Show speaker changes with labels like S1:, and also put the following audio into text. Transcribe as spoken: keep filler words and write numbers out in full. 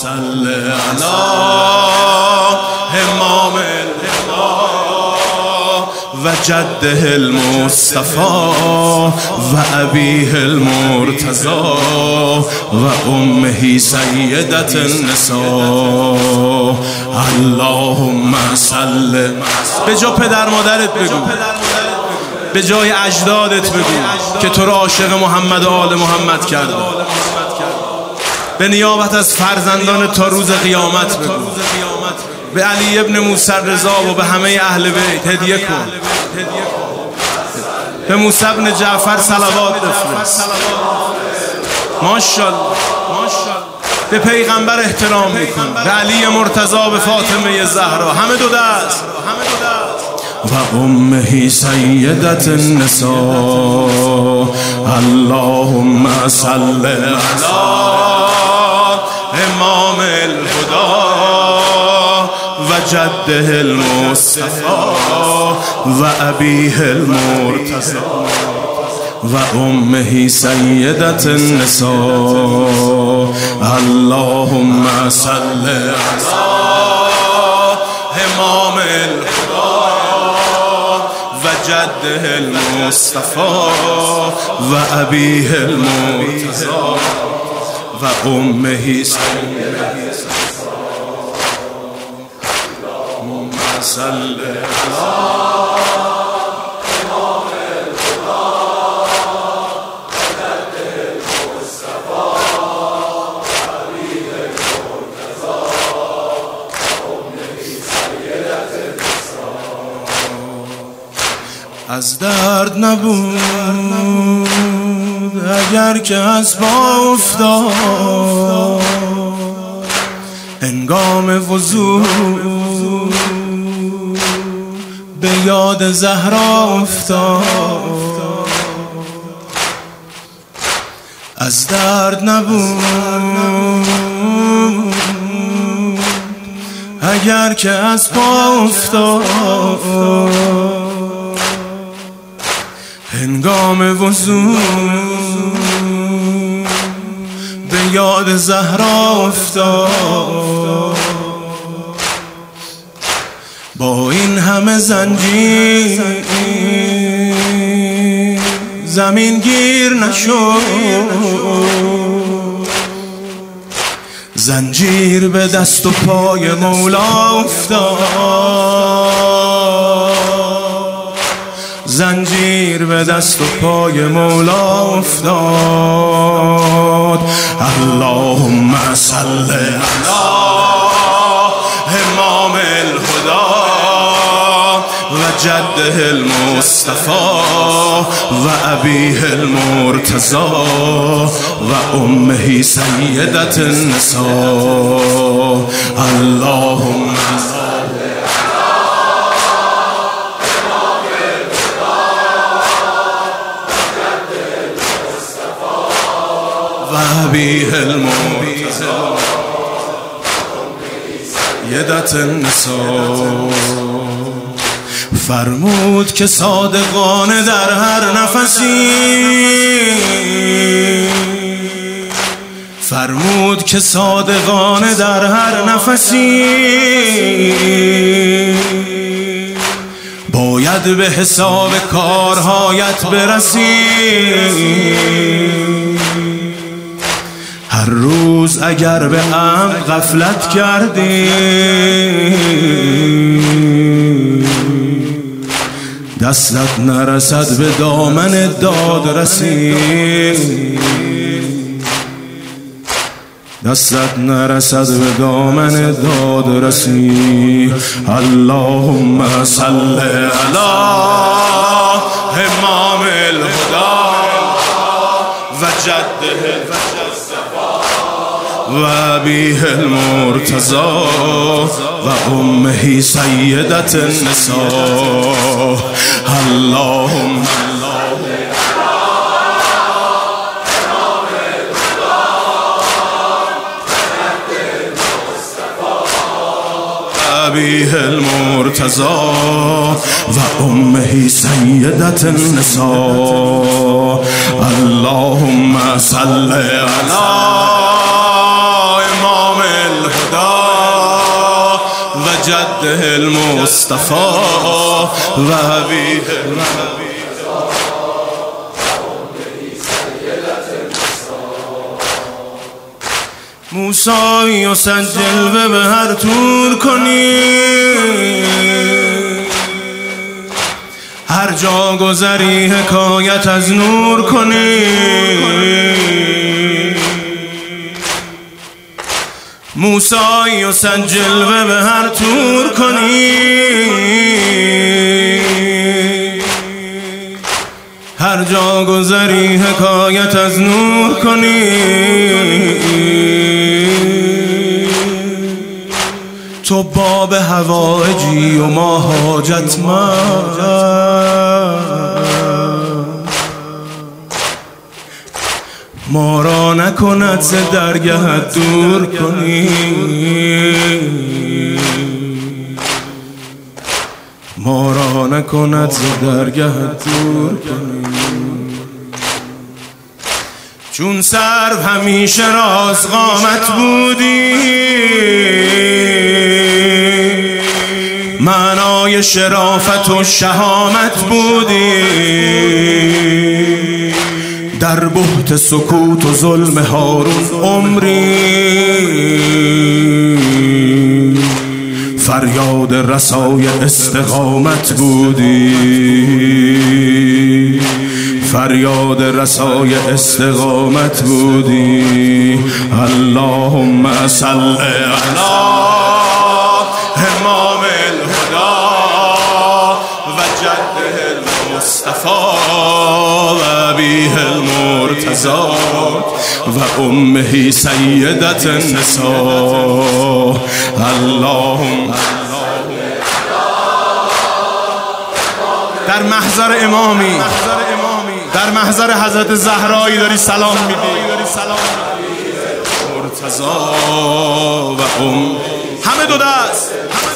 S1: صل علی امام الهدی و جده المصطفى و ابیه المرتضی و امه سیدت النساء. اللهم صل. به جا پدر مادرت بگو، به جای اجدادت بگو که تو را عاشق محمد و آل محمد کرده. به نیابت از فرزندان تا روز قیامت بگو. به علی ابن موسی رضا و به همه اهل بیت هدیه کن. به موسی ابن جعفر صلوات بفرست. ماشاءالله. به پیغمبر احترام میکن. به علی مرتضی، به فاطمه زهرا، همه دو دست. و امه سیدت النساء. اللهم صل علی امام الهدی و جده المصطفى و ابیه المرتضی و امه سیدت النساء. اللهم صل علی امام الهدی و جده المصطفى و ابیه المرتضی و امه سیدت صل علی امام الهدی و جده المصطفى و ابیه المرتضی و امه سیدت النساء. از درد نبود اگر که از پا افتاد، هنگام وضو به یاد زهرا افتاد. از درد نبود اگر که از پا افتاد، هنگام وضو به یاد زهرا افتاد. با این همه زنجیر زمین گیر نشد، زنجیر به دست و پای مولا افتاد، زنجیر به دست و پای مولا افتاد. اللهم صل علی امام الهدی و جده المصطفى و ابیه المرتضی و امه سیدت النساء. اللهم و ابیه المرتضی سیدت النساء. فرمود که صادقانه در هر نفسی، فرمود که صادقانه در هر نفسی باید به حساب کارهایت برسی. هر روز اگر به عمد غفلت کردی، دستت نرسد به دامن دادرسی، دستت نرسد به دامن دادرسی. اللهم صل علی امام الهدی و جده و ابیه المرتضی و امه سیدت النساء. اللهم ابیه المرتضی و امه سیدت النساء. اللهم صل علی امام جده المصطفى و حبیه موسی و سجل به هر طور کنی هر جا گذری حکایت از نور کنی موسی و سجل به هر طور کنی هر جا گذری حکایت از نور کنی تو باب حوائجی و ما حاجتمند ما را نکند ز درگهت دور کنی ما را نکند ز درگهت دور کنی چون سرو همیشه راست قامت بودی معنای شرافت و شهامت بودی در بهت سکوت و ظلم هارون عمری فریاد رسای استقامت بودی فریاد رسای استقامت بودی اللهم صل علی امام الهدی و جده المصطفى و ابیه المرتضی و امه سیدت النساء اللهم در محضر امامی در محضر حضرت زهرایی داری سلام میدی مرتضی و ام همه دو دست